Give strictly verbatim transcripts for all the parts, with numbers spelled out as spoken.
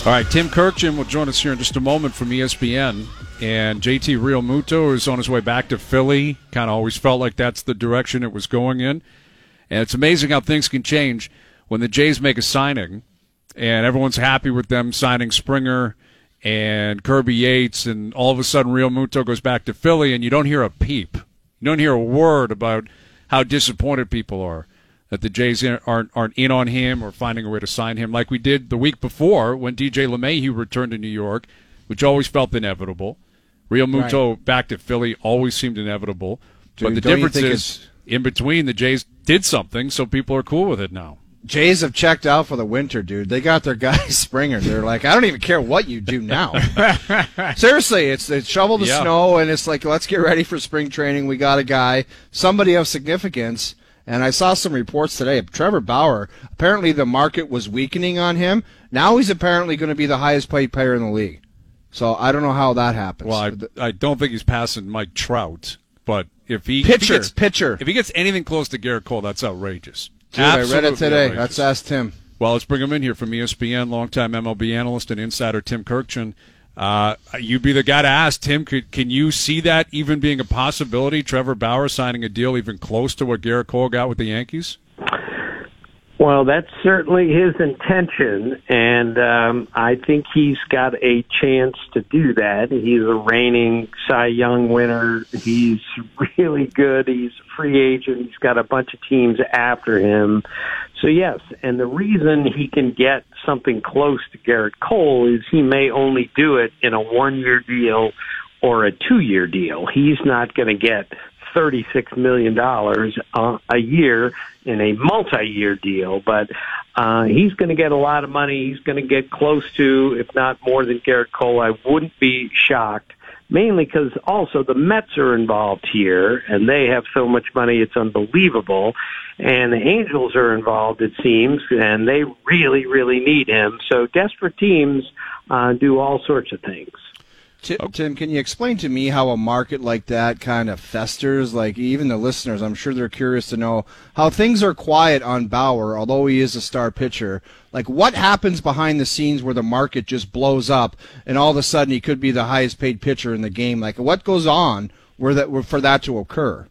All right, Tim Kurkjian will join us here in just a moment from E S P N. And J T Realmuto is on his way back to Philly. Kind of always felt like that's the direction it was going in. And it's amazing how things can change when the Jays make a signing and everyone's happy with them signing Springer and Kirby Yates, and all of a sudden Realmuto goes back to Philly and you don't hear a peep. You don't hear a word about how disappointed people are that the Jays aren't aren't in on him or finding a way to sign him like we did the week before when D J LeMahieu returned to New York, which always felt inevitable. Realmuto right. back to Philly always seemed inevitable. Dude, but the difference is, in between, the Jays did something, so people are cool with it now. Jays have checked out for the winter, dude. They got their guy Springer. They're like, I don't even care what you do now. Seriously, it's, it's shovel the yeah. snow, and it's like, let's get ready for spring training. We got a guy, somebody of significance. And I saw some reports today. Trevor Bauer, apparently the market was weakening on him. Now he's apparently going to be the highest paid player in the league. So I don't know how that happens. Well, I, I don't think he's passing Mike Trout, but if he pitcher, if he gets, pitcher, if he gets anything close to Garrett Cole, that's outrageous. Dude, I read it today. Outrageous. Let's ask Tim. Well, let's bring him in here from E S P N, longtime M L B analyst and insider Tim Kurkjian. Uh, you'd be the guy to ask, Tim. Could, can you see that even being a possibility? Trevor Bauer signing a deal even close to what Garrett Cole got with the Yankees? Well, that's certainly his intention, and um, I think he's got a chance to do that. He's a reigning Cy Young winner. He's really good. He's a free agent. He's got a bunch of teams after him. So, yes, and the reason he can get something close to Garrett Cole is he may only do it in a one-year deal or a two-year deal. He's not going to get thirty-six million dollars uh, a year in a multi-year deal, but uh, he's going to get a lot of money. He's going to get close to, if not more than Garrett Cole. I wouldn't be shocked, mainly because also the Mets are involved here, and they have so much money it's unbelievable. And the Angels are involved, it seems, and they really, really need him. So desperate teams uh, do all sorts of things. Tim, can you explain to me how a market like that kind of festers? Like, even the listeners, I'm sure they're curious to know how things are quiet on Bauer, although he is a star pitcher. Like, what happens behind the scenes where the market just blows up and all of a sudden he could be the highest paid pitcher in the game? Like, what goes on where that for that to occur?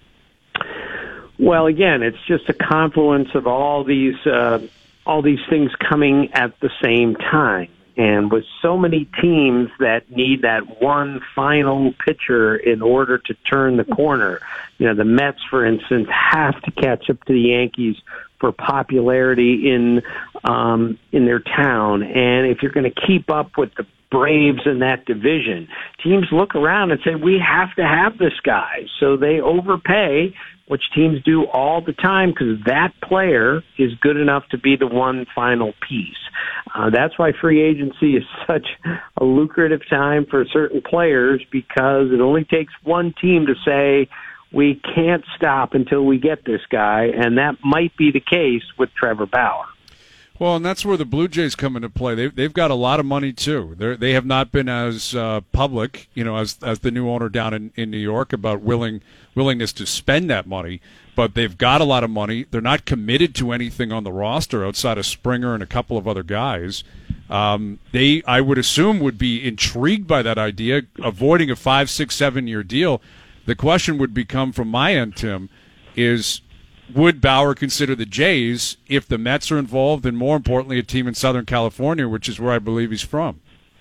Well, again, it's just a confluence of all these uh, all these things coming at the same time. And with so many teams that need that one final pitcher in order to turn the corner, you know, the Mets, for instance, have to catch up to the Yankees for popularity in um, in their town. And if you're going to keep up with the Braves in that division, teams look around and say, we have to have this guy. So they overpay, which teams do all the time because that player is good enough to be the one final piece. Uh, that's why free agency is such a lucrative time for certain players, because it only takes one team to say, we can't stop until we get this guy, and that might be the case with Trevor Bauer. Well, and that's where the Blue Jays come into play. They've, they've got a lot of money, too. They're, they have not been as uh, public, you know, as as the new owner down in, in New York about willing willingness to spend that money, but they've got a lot of money. They're not committed to anything on the roster outside of Springer and a couple of other guys. Um, they, I would assume, would be intrigued by that idea, avoiding a five, six, seven-year deal. The question would become, from my end, Tim, is would Bauer consider the Jays if the Mets are involved, and more importantly, a team in Southern California, which is where I believe he's from?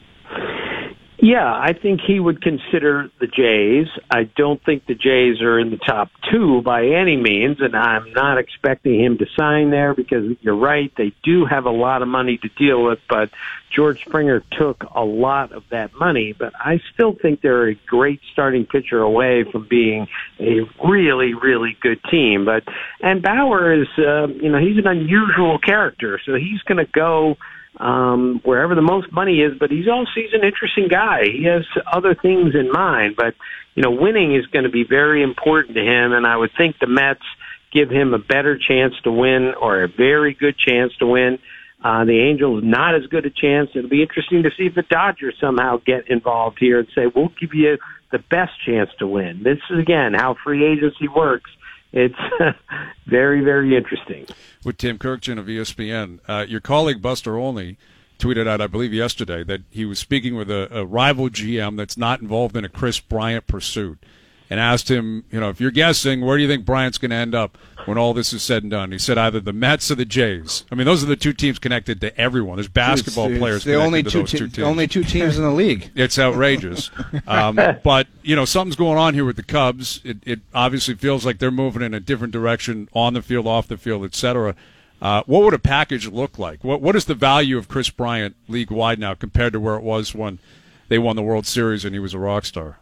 Yeah, I think he would consider the Jays. I don't think the Jays are in the top two by any means, and I'm not expecting him to sign there because you're right, they do have a lot of money to deal with, but George Springer took a lot of that money. But I still think they're a great starting pitcher away from being a really, really good team. But and Bauer is, uh, you know, he's an unusual character, so he's going to go um, wherever the most money is, but he's also he's an interesting guy. He has other things in mind, but, you know, winning is going to be very important to him, and I would think the Mets give him a better chance to win, or a very good chance to win. Uh, the Angels, not as good a chance. It'll be interesting to see if the Dodgers somehow get involved here and say, we'll give you the best chance to win. This is, again, how free agency works. It's very, very interesting. With Tim Kurkjian of E S P N. Uh, your colleague Buster Olney tweeted out, I believe yesterday, that he was speaking with a, a rival G M that's not involved in a Chris Bryant pursuit, and asked him, you know, if you're guessing, where do you think Bryant's going to end up when all this is said and done? He said either the Mets or the Jays. I mean, those are the two teams connected to everyone. There's basketball it's, players it's the connected only to two those te- two teams. The only two teams in the league. It's outrageous. um, but, you know, something's going on here with the Cubs. It, it obviously feels like they're moving in a different direction on the field, off the field, et cetera. Uh, what would a package look like? What What is the value of Chris Bryant league-wide now compared to where it was when they won the World Series and he was a rock star?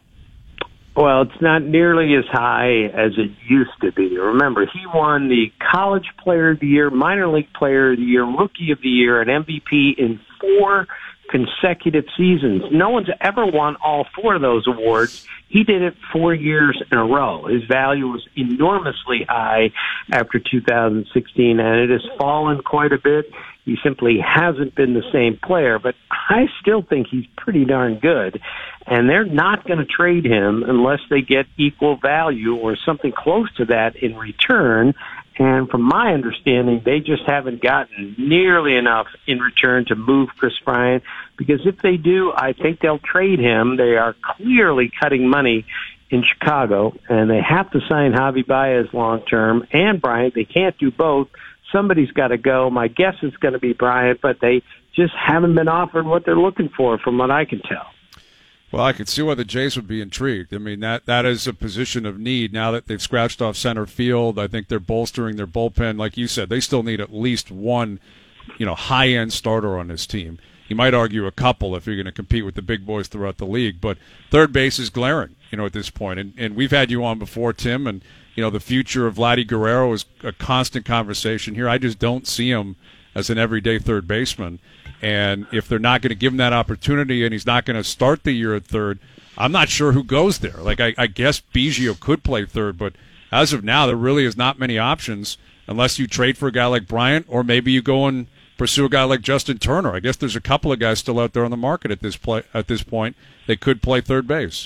Well, it's not nearly as high as it used to be. Remember, he won the College Player of the Year, Minor League Player of the Year, Rookie of the Year, and M V P in four consecutive seasons. No one's ever won all four of those awards. He did it four years in a row. His value was enormously high after two thousand sixteen, and it has fallen quite a bit. He simply hasn't been the same player, but I still think he's pretty darn good. And they're not going to trade him unless they get equal value or something close to that in return. And from my understanding, they just haven't gotten nearly enough in return to move Chris Bryant, because if they do, I think they'll trade him. They are clearly cutting money in Chicago, and they have to sign Javi Baez long-term and Bryant. They can't do both. Somebody's got to go. My guess is going to be Bryant, but they just haven't been offered what they're looking for, from what I can tell. Well, I could see why the Jays would be intrigued. I mean, that, that is a position of need. Now that they've scratched off center field, I think they're bolstering their bullpen. Like you said, they still need at least one, you know, high-end starter on this team. You might argue a couple if you're going to compete with the big boys throughout the league. But third base is glaring, you know, at this point. And, and we've had you on before, Tim, and, you know, the future of Vladdy Guerrero is a constant conversation here. I just don't see him as an everyday third baseman. And if they're not going to give him that opportunity and he's not going to start the year at third, I'm not sure who goes there. Like, I, I guess Biggio could play third, but as of now, there really is not many options unless you trade for a guy like Bryant, or maybe you go and pursue a guy like Justin Turner. I guess there's a couple of guys still out there on the market at this play, at this point that could play third base.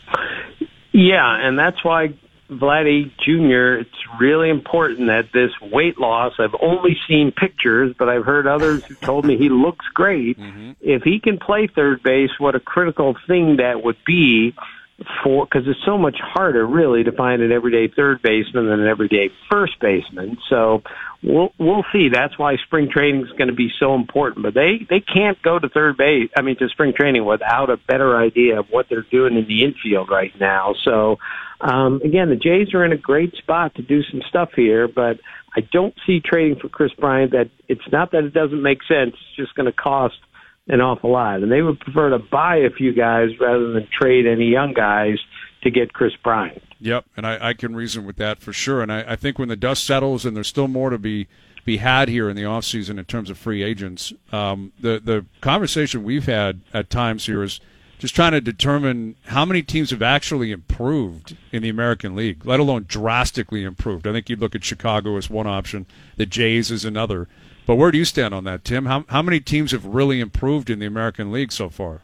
Yeah, and that's why Vladdy Junior, it's really important that this weight loss, I've only seen pictures, but I've heard others who told me he looks great. Mm-hmm. If he can play third base, what a critical thing that would be for, because it's so much harder, really, to find an everyday third baseman than an everyday first baseman. So we'll we'll see. That's why spring training is going to be so important. But they they can't go to third base, I mean, to spring training without a better idea of what they're doing in the infield right now. So um, again, the Jays are in a great spot to do some stuff here, but I don't see trading for Chris Bryant. That it's not that it doesn't make sense; it's just going to cost an awful lot, and they would prefer to buy a few guys rather than trade any young guys to get Chris Bryant. Yep, and I, I can reason with that for sure. And I, I think when the dust settles and there's still more to be be had here in the offseason in terms of free agents, um, the the conversation we've had at times here is just trying to determine how many teams have actually improved in the American League, let alone drastically improved. I think you'd look at Chicago as one option, the Jays as another. But where do you stand on that, Tim? How how many teams have really improved in the American League so far?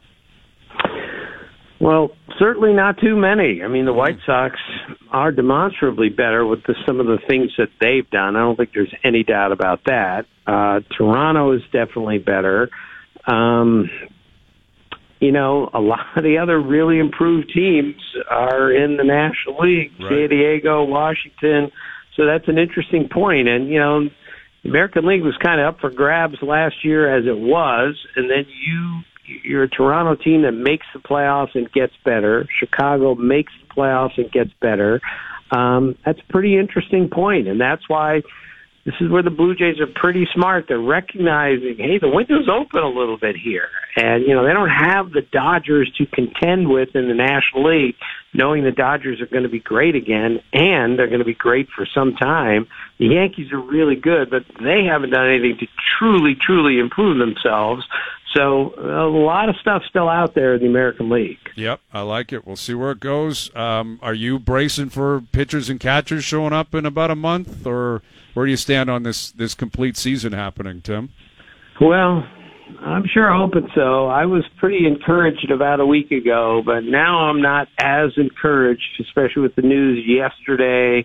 Well, certainly not too many. I mean, the White Sox are demonstrably better with the, some of the things that they've done. I don't think there's any doubt about that. Uh, Toronto is definitely better. Um, you know, a lot of the other really improved teams are in the National League, right. San Diego, Washington. So that's an interesting point. And, you know, the American League was kind of up for grabs last year as it was, and then you, you're a Toronto team that makes the playoffs and gets better. Chicago makes the playoffs and gets better. Um, that's a pretty interesting point, and that's why this is where the Blue Jays are pretty smart. They're recognizing, hey, the window's open a little bit here. And, you know, they don't have the Dodgers to contend with in the National League, knowing the Dodgers are going to be great again, and they're going to be great for some time. The Yankees are really good, but they haven't done anything to truly, truly improve themselves. So a lot of stuff still out there in the American League. Yep, I like it. We'll see where it goes. Um, are you bracing for pitchers and catchers showing up in about a month, or where do you stand on this, this complete season happening, Tim? Well, I'm sure hoping so. I was pretty encouraged about a week ago, but now I'm not as encouraged, especially with the news yesterday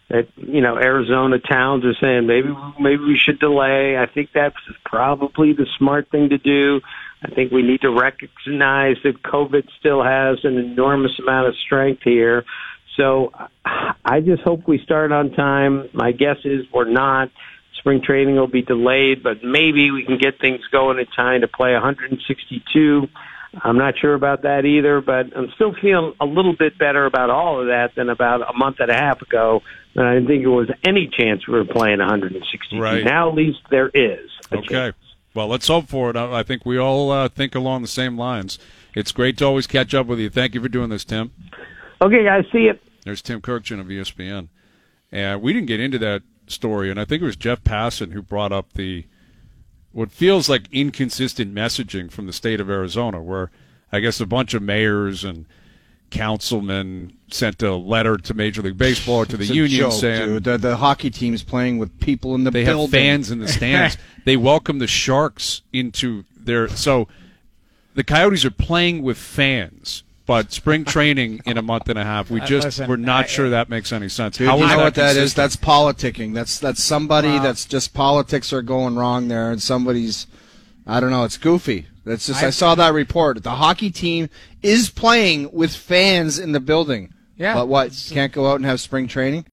that, you know, Arizona towns are saying maybe maybe we should delay. I think that's probably the smart thing to do. I think we need to recognize that COVID still has an enormous amount of strength here. So I just hope we start on time. My guess is we're not. Spring training will be delayed, but maybe we can get things going in time to play one hundred sixty-two. I'm not sure about that either, but I'm still feeling a little bit better about all of that than about a month and a half ago. And I didn't think there was any chance we were playing one hundred sixty-two. Right. Now at least there is a Okay. chance. Well, let's hope for it. I think we all uh, think along the same lines. It's great to always catch up with you. Thank you for doing this, Tim. Okay, guys, see you. There's Tim Kurkjian of E S P N. And we didn't get into that story, and I think it was Jeff Passan who brought up the what feels like inconsistent messaging from the state of Arizona, where I guess a bunch of mayors and councilmen sent a letter to Major League Baseball or to the it's a union joke, saying dude. The, the hockey team's playing with people in the they building. have fans in the stands. They welcome the Sharks into their so the Coyotes are playing with fans. But spring training in a month and a half, we just Listen, we're not I, sure that makes any sense. Dude, How you is know that what that is? consistent? That's politicking. That's that's somebody Wow. that's just politics are going wrong there, and somebody's, I don't know, it's goofy. That's just I, I- saw that report. The hockey team is playing with fans in the building. Yeah. But what? Can't go out and have spring training?